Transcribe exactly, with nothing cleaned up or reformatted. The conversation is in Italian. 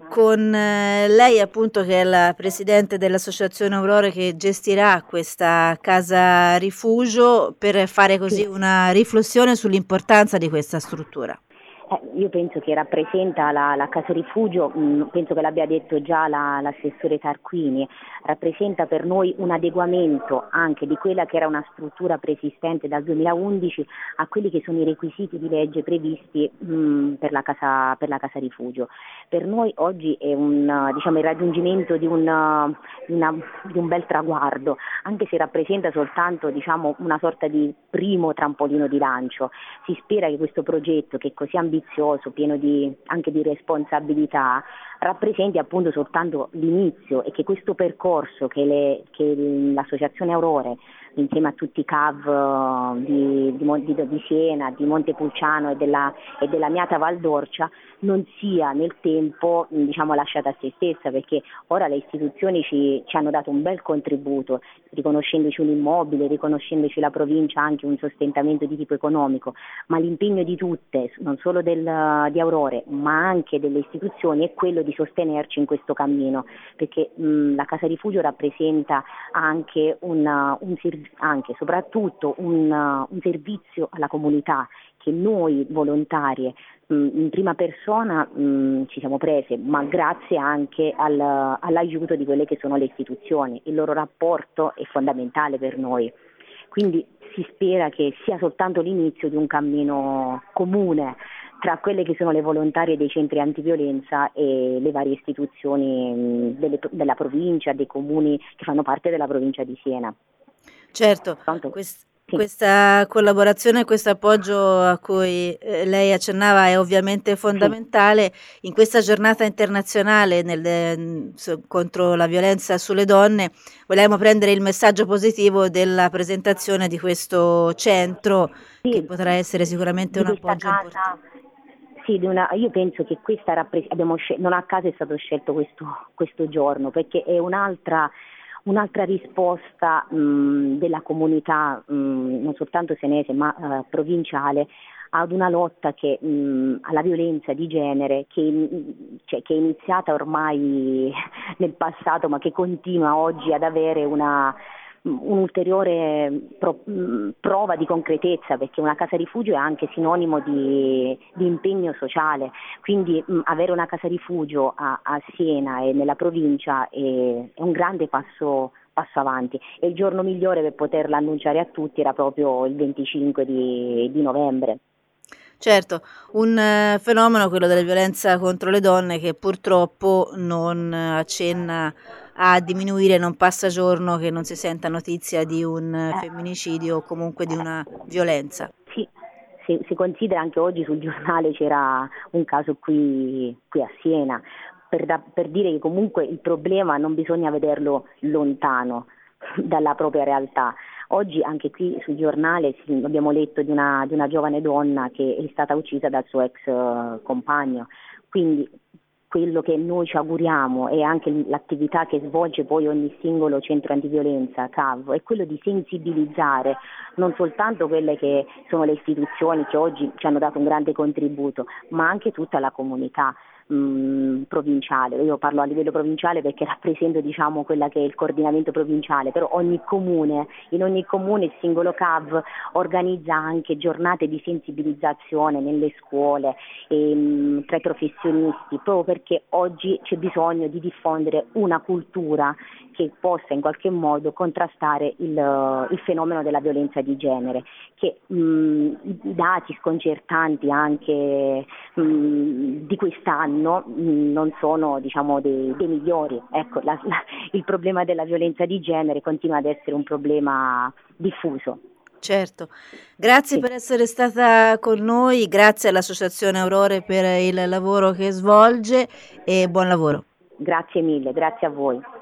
con eh, lei appunto che è la presidente dell'Associazione Aurore che gestirà questa casa rifugio per fare Sì. così una riflessione sull'importanza di questa struttura. Eh, io penso che rappresenta la, la casa rifugio, mh, penso che l'abbia detto già la, l'assessore Tarquini, rappresenta per noi un adeguamento anche di quella che era una struttura preesistente dal duemilaundici a quelli che sono i requisiti di legge previsti mh, per, la casa, per la casa rifugio. Per noi oggi è un, diciamo, il raggiungimento di un, di una, di un bel traguardo, anche se rappresenta soltanto, diciamo, una sorta di primo trampolino di lancio. Si spera che questo progetto, che è così ambizioso, pieno di, anche di responsabilità, rappresenti appunto soltanto l'inizio e che questo percorso che, le, che l'associazione Aurore insieme a tutti i C A V di, di, di, di Siena, di Montepulciano e della, e della Miata Valdorcia non sia nel tempo, diciamo, lasciata a se stessa, perché ora le istituzioni ci, ci hanno dato un bel contributo, riconoscendoci un immobile, riconoscendoci la provincia anche un sostentamento di tipo economico, ma l'impegno di tutte, non solo del, di Aurore, ma anche delle istituzioni, è quello di sostenerci in questo cammino, perché mh, la Casa Rifugio rappresenta anche, un, un anche soprattutto un, un servizio alla comunità che noi volontarie mh, in prima persona mh, ci siamo prese, ma grazie anche al, all'aiuto di quelle che sono le istituzioni. Il loro rapporto è fondamentale per noi, quindi si spera che sia soltanto l'inizio di un cammino comune tra quelle che sono le volontarie dei centri antiviolenza e le varie istituzioni mh, delle, della provincia, dei comuni che fanno parte della provincia di Siena. Certo, Pronto? quest- Sì. questa collaborazione e questo appoggio a cui eh, lei accennava è ovviamente Sì. fondamentale in questa giornata internazionale nel, eh, so- contro la violenza sulle donne. Vogliamo prendere il messaggio positivo della presentazione di questo centro che Sì, potrà essere sicuramente di un questa appoggio importante. casa, sì, di una, io penso che questa rappres- abbiamo scel- non a caso è stato scelto questo, questo giorno, perché è un'altra, un'altra risposta mh, della comunità, mh, non soltanto senese ma eh, provinciale, ad una lotta che, mh, alla violenza di genere che, mh, cioè, che è iniziata ormai nel passato ma che continua oggi ad avere una un'ulteriore pro, mh, prova di concretezza, perché una casa rifugio è anche sinonimo di, di impegno sociale, quindi mh, avere una casa rifugio a, a Siena e nella provincia è, è un grande passo, passo avanti, e il giorno migliore per poterla annunciare a tutti era proprio il venticinque di, di novembre. Certo, un eh, fenomeno, quello della violenza contro le donne, che purtroppo non eh, accenna a diminuire, non passa giorno che non si senta notizia di un eh, Eh, femminicidio o comunque di una violenza. sì, si, si considera anche oggi sul giornale c'era un caso qui, qui a Siena, per, da- per dire che comunque il problema non bisogna vederlo lontano dalla propria realtà. Oggi anche qui sul giornale sì, abbiamo letto di una, di una giovane donna che è stata uccisa dal suo ex eh, compagno, quindi quello che noi ci auguriamo e anche l'attività che svolge poi ogni singolo centro antiviolenza, C A V, è quello di sensibilizzare non soltanto quelle che sono le istituzioni che oggi ci hanno dato un grande contributo, ma anche tutta la comunità mh, provinciale. Io parlo a livello provinciale perché rappresento, diciamo, quella che è il coordinamento provinciale, però ogni comune, in ogni comune il singolo C A V organizza anche giornate di sensibilizzazione nelle scuole e, mh, tra i professionisti, proprio perché oggi c'è bisogno di diffondere una cultura che possa in qualche modo contrastare il, il fenomeno della violenza di genere, che mh, i dati sconcertanti anche mh, di quest'anno mh, non sono, diciamo, dei, dei migliori. Ecco, la, la, il problema della violenza di genere continua ad essere un problema diffuso. Certo, grazie Sì. per essere stata con noi, grazie all'Associazione Aurore per il lavoro che svolge e buon lavoro. Grazie mille, grazie a voi.